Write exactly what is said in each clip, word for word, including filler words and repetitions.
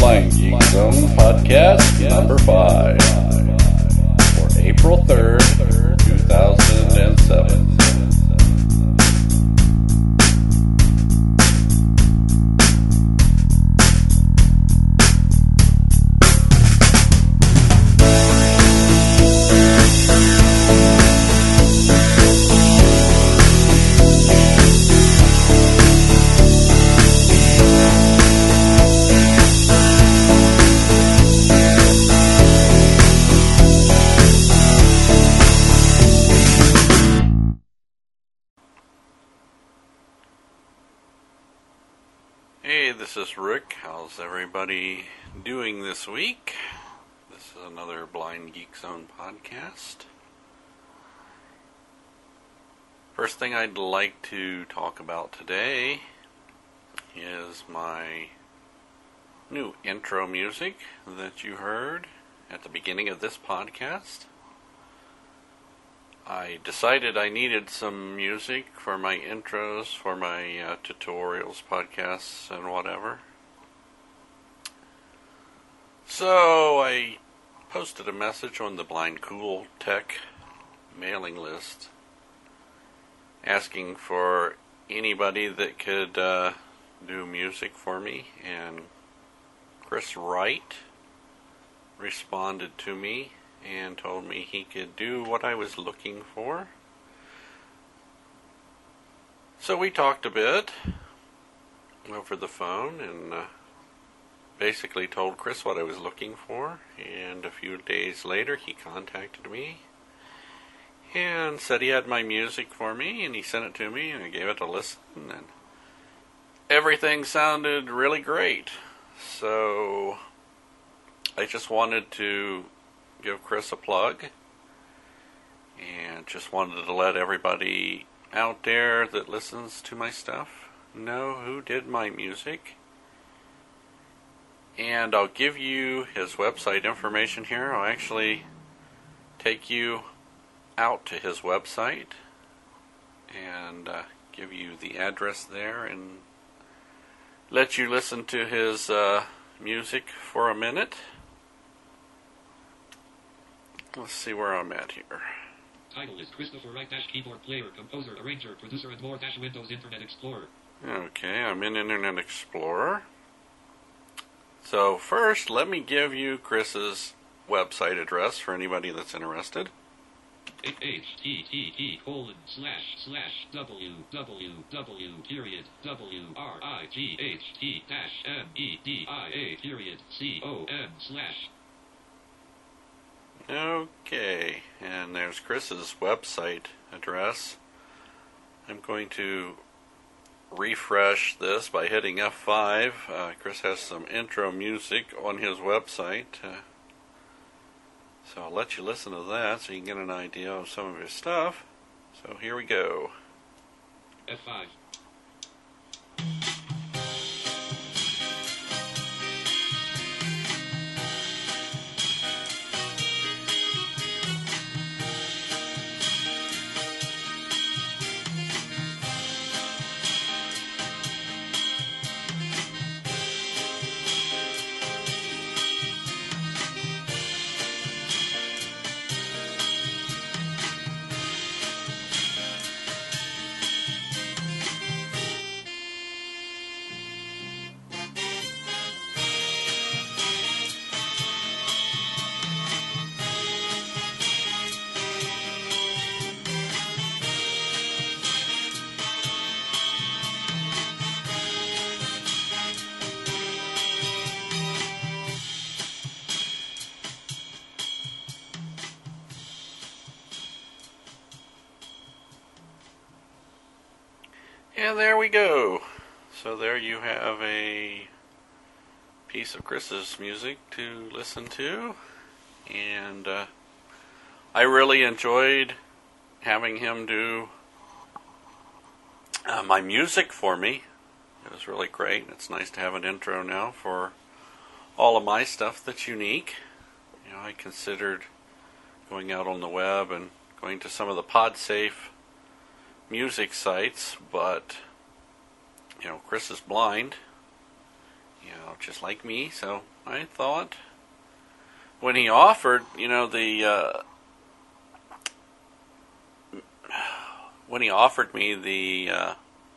Blind Geek Zone Podcast number five for April third, two thousand seven. Hey, this is Rick. How's everybody doing this week? This is another Blind Geek Zone podcast. First thing I'd like to talk about today is my new intro music that you heard at the beginning of this podcast. I decided I needed some music for my intros, for my uh, tutorials, podcasts, and whatever. So I posted a message on the Blind Cool Tech mailing list asking for anybody that could uh, do music for me, and Chris Wright responded to me and told me he could do what I was looking for. So we talked a bit over the phone and uh, basically told Chris what I was looking for, and a few days later he contacted me and said he had my music for me, and he sent it to me and I gave it a listen, and everything sounded really great. So I just wanted to give Chris a plug, and just wanted to let everybody out there that listens to my stuff know who did my music. And I'll give you his website information here. I'll actually take you out to his website and uh, give you the address there and let you listen to his uh, music for a minute. Let's see where I'm at here. Title is Christopher Wright dash keyboard player, composer, arranger, producer, and more dash Windows Internet Explorer. Okay, I'm in Internet Explorer. So first, let me give you Chris's website address for anybody that's interested. H T T P colon slash slash w w w period w r i g h t dash m e d i a period c o m slash. Okay, and there's Chris's website address. I'm going to refresh this by hitting F five. Uh, Chris has some intro music on his website, uh, so I'll let you listen to that so you can get an idea of some of his stuff. So here we go. F five. And there we go. So there you have a piece of Chris's music to listen to. And uh, I really enjoyed having him do uh, my music for me. It was really great. It's nice to have an intro now for all of my stuff that's unique. You know, I considered going out on the web and going to some of the PodSafe music sites, but you know, Chris is blind. You know, just like me. So I thought when he offered, you know, the uh, when he offered me the uh,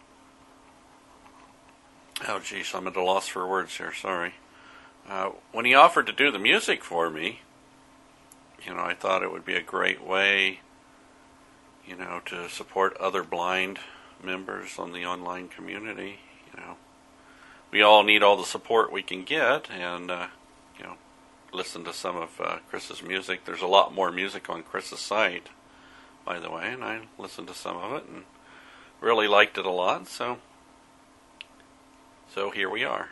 oh geez, I'm at a loss for words here. Sorry. Uh, when he offered to do the music for me, you know, I thought it would be a great way, you know, to support other blind members on the online community. You know, we all need all the support we can get, and uh, you know, listen to some of uh, Chris's music. There's a lot more music on Chris's site, by the way, and I listened to some of it and really liked it a lot. So, so here we are.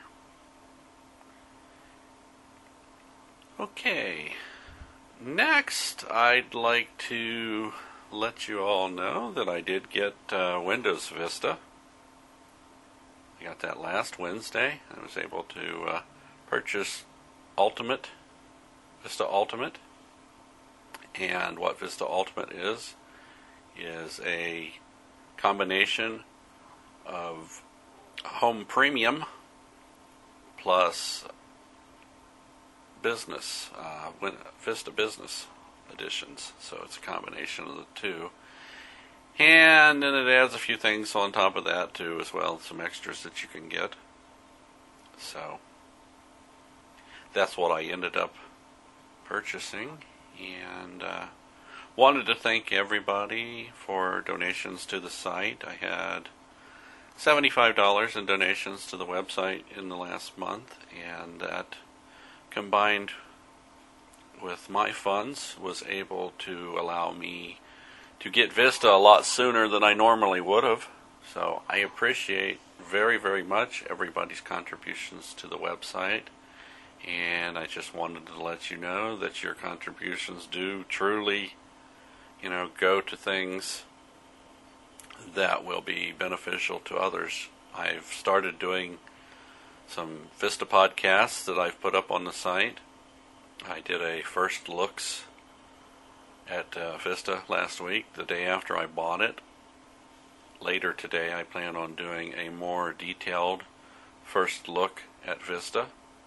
Okay, next I'd like to let you all know that I did get uh, Windows Vista. I got that last Wednesday. I was able to uh, purchase Ultimate, Vista Ultimate. And what Vista Ultimate is, is a combination of Home Premium plus Business, uh, Vista Business editions. So it's a combination of the two. And then it adds a few things on top of that too as well, some extras that you can get. So that's what I ended up purchasing. And uh, wanted to thank everybody for donations to the site. I had seventy-five dollars in donations to the website in the last month, and that combined with my funds was able to allow me to get Vista a lot sooner than I normally would have. So I appreciate very, very much everybody's contributions to the website. And I just wanted to let you know that your contributions do truly, you know, go to things that will be beneficial to others. I've started doing some Vista podcasts that I've put up on the site. I did a first looks at uh, Vista last week, the day after I bought it. Later today, I plan on doing a more detailed first look at Vista.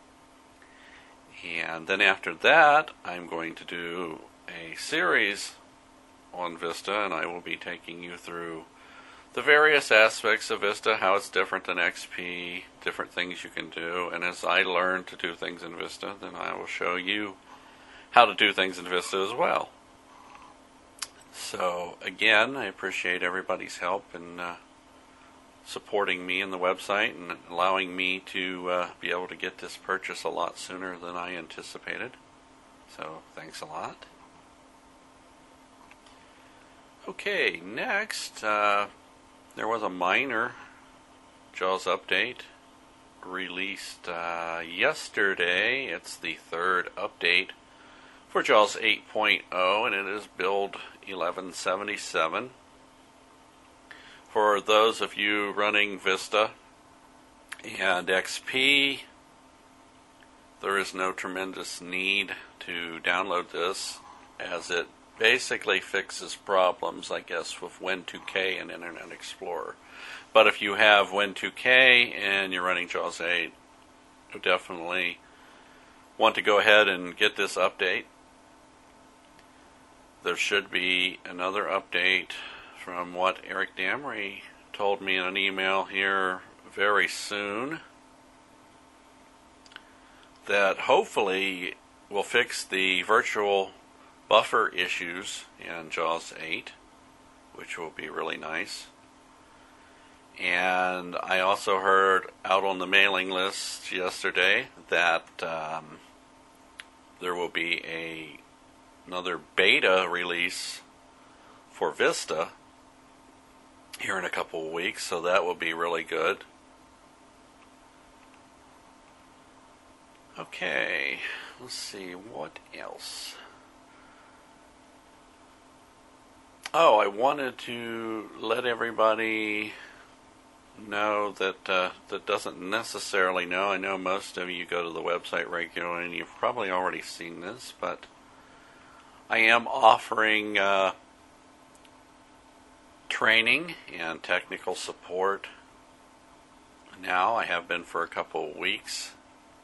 And then after that, I'm going to do a series on Vista, and I will be taking you through the various aspects of Vista, how it's different than X P, different things you can do. And as I learn to do things in Vista, then I will show you how to do things in Vista as well. So again, I appreciate everybody's help in uh, supporting me in the website and allowing me to uh, be able to get this purchase a lot sooner than I anticipated. So thanks a lot. Okay, next, uh, there was a minor JAWS update released uh, yesterday. It's the third update for JAWS eight point oh, and it is build eleven seventy-seven. For those of you running Vista and X P, there is no tremendous need to download this, as it basically fixes problems, I guess, with Win two K and Internet Explorer. But if you have Win two K and you're running JAWS eight, you definitely want to go ahead and get this update. There should be another update from what Eric Damry told me in an email here very soon, that hopefully will fix the virtual buffer issues in JAWS eight, which will be really nice. And I also heard out on the mailing list yesterday that um, there will be a another beta release for Vista here in a couple of weeks, so that will be really good. Okay, let's see, what else? Oh, I wanted to let everybody know that uh, that doesn't necessarily know. I know most of you go to the website regularly and you've probably already seen this, but I am offering uh, training and technical support now. I have been for a couple of weeks.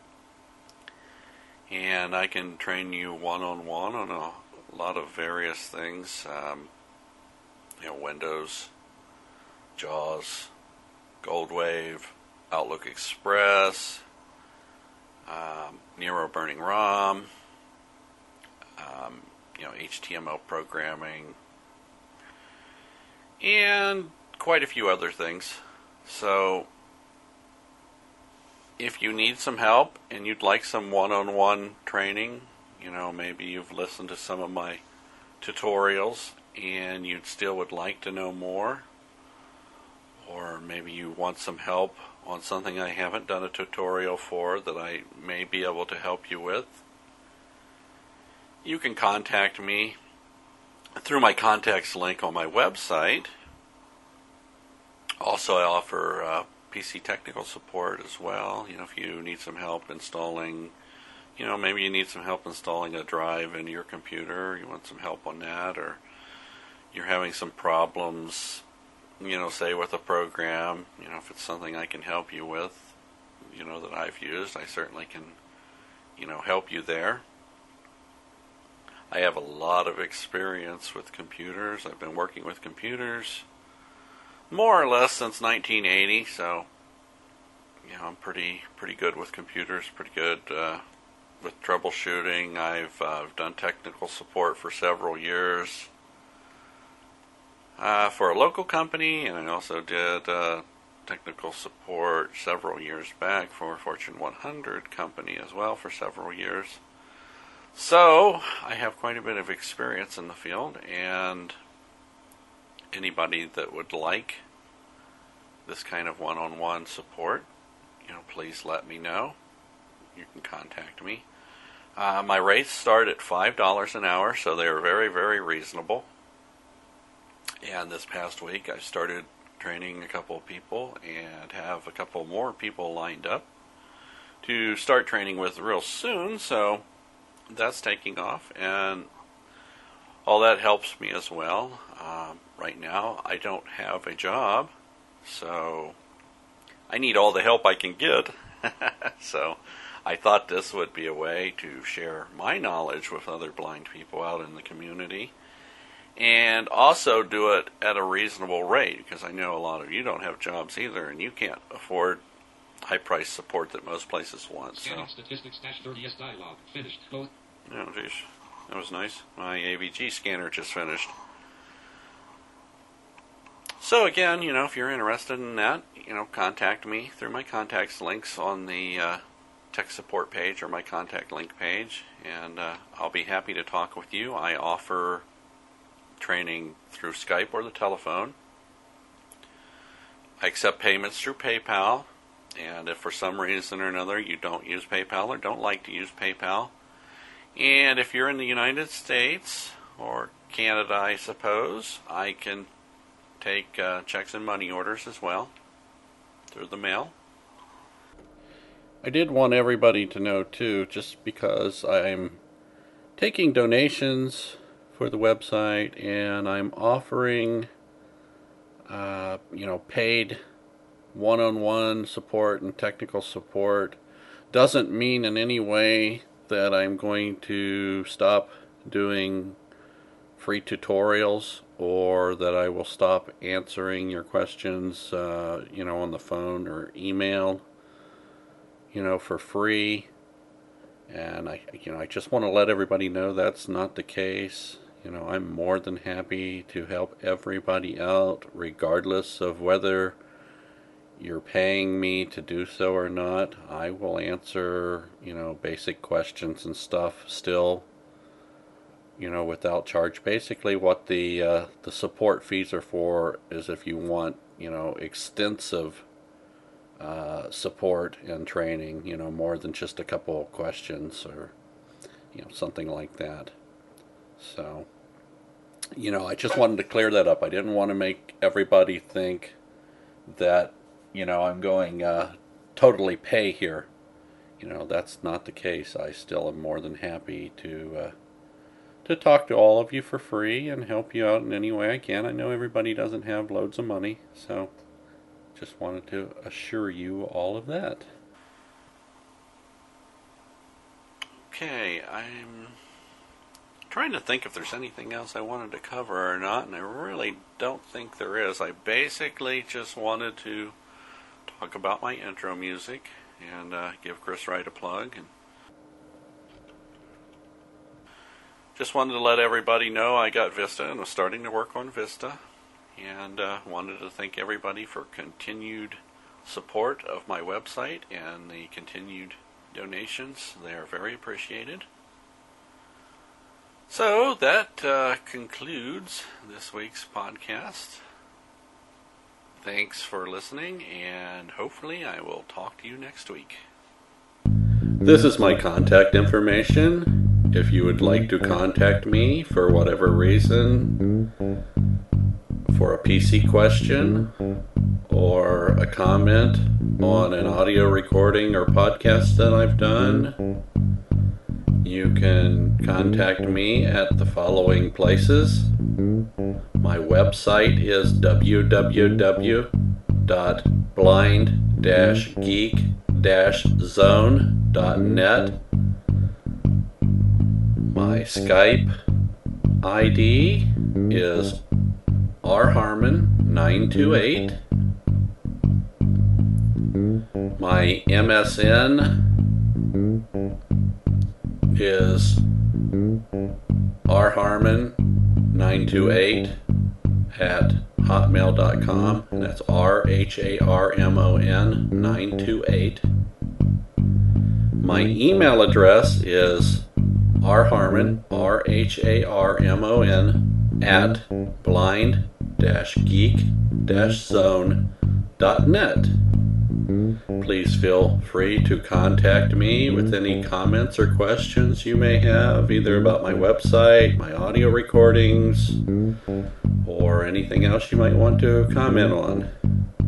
and I can train you one-on-one on a lot of various things. Um, you know, Windows, JAWS, Goldwave, Outlook Express, um, Nero Burning ROM, um, you know, H T M L programming, and quite a few other things. So if you need some help and you'd like some one-on-one training, you know, maybe you've listened to some of my tutorials and you still would like to know more, or maybe you want some help on something I haven't done a tutorial for that I may be able to help you with, you can contact me through my contacts link on my website. Also, I offer uh, P C technical support as well. You know, if you need some help installing, you know, maybe you need some help installing a drive into your computer, you want some help on that, or you're having some problems, you know, say with a program, you know, if it's something I can help you with, you know, that I've used, I certainly can, you know, help you there. I have a lot of experience with computers. I've been working with computers more or less since nineteen eighty, so you know, I'm pretty pretty good with computers, pretty good uh, with troubleshooting. I've uh, done technical support for several years uh, for a local company, and I also did uh, technical support several years back for a Fortune one hundred company as well for several years. So I have quite a bit of experience in the field, and anybody that would like this kind of one-on-one support, you know, please let me know. You can contact me. Uh, my rates start at five dollars an hour, so they are very, very reasonable. And this past week I started training a couple of people and have a couple more people lined up to start training with real soon, so that's taking off, and all that helps me as well. Um, right now, I don't have a job, so I need all the help I can get. So I thought this would be a way to share my knowledge with other blind people out in the community, and also do it at a reasonable rate, because I know a lot of you don't have jobs either, and you can't afford high-priced support that most places want. Scanning So. statistics dash thirty S dialog. Finished. Both. Oh, geez. That was nice. My A V G scanner just finished. So again, you know, if you're interested in that, you know, contact me through my contacts links on the uh, tech support page or my contact link page, and uh, I'll be happy to talk with you. I offer training through Skype or the telephone. I accept payments through PayPal, and if for some reason or another you don't use PayPal or don't like to use PayPal, and if you're in the United States or Canada, I suppose, I can take uh, checks and money orders as well through the mail. I did want everybody to know too, just because I'm taking donations for the website and I'm offering uh, you know, paid one-on-one support and technical support, doesn't mean in any way that I'm going to stop doing free tutorials or that I will stop answering your questions uh, you know, on the phone or email, you know, for free. And I you know I just want to let everybody know that's not the case. You know, I'm more than happy to help everybody out, regardless of whether you're paying me to do so or not. I will answer, you know, basic questions and stuff still, you know, without charge. Basically what the uh, the support fees are for is if you want, you know, extensive uh, support and training, you know, more than just a couple of questions or, you know, something like that. So, you know, I just wanted to clear that up. I didn't want to make everybody think that, you know, I'm going uh, totally pay here. You know, that's not the case. I still am more than happy to uh, to talk to all of you for free and help you out in any way I can. I know everybody doesn't have loads of money, so just wanted to assure you all of that. Okay, I'm trying to think if there's anything else I wanted to cover or not, and I really don't think there is. I basically just wanted to talk about my intro music and uh, give Chris Wright a plug. And just wanted to let everybody know I got Vista and was starting to work on Vista, and uh, wanted to thank everybody for continued support of my website and the continued donations. They are very appreciated. So that uh, concludes this week's podcast. Thanks for listening, and hopefully I will talk to you next week. This is my contact information. If you would like to contact me for whatever reason, for a P C question or a comment on an audio recording or podcast that I've done, you can contact me at the following places. My website is w w w dot blind dash geek dash zone dot net. My Skype I D is r harmon nine two eight. My M S N is r harmon nine two eight at hotmail dot com, and that's R H A R M O N nine two eight. My email address is rharmon, R H A R M O N, at blind dash geek dash zone dot net. Please feel free to contact me with any comments or questions you may have, either about my website, my audio recordings, or anything else you might want to comment on.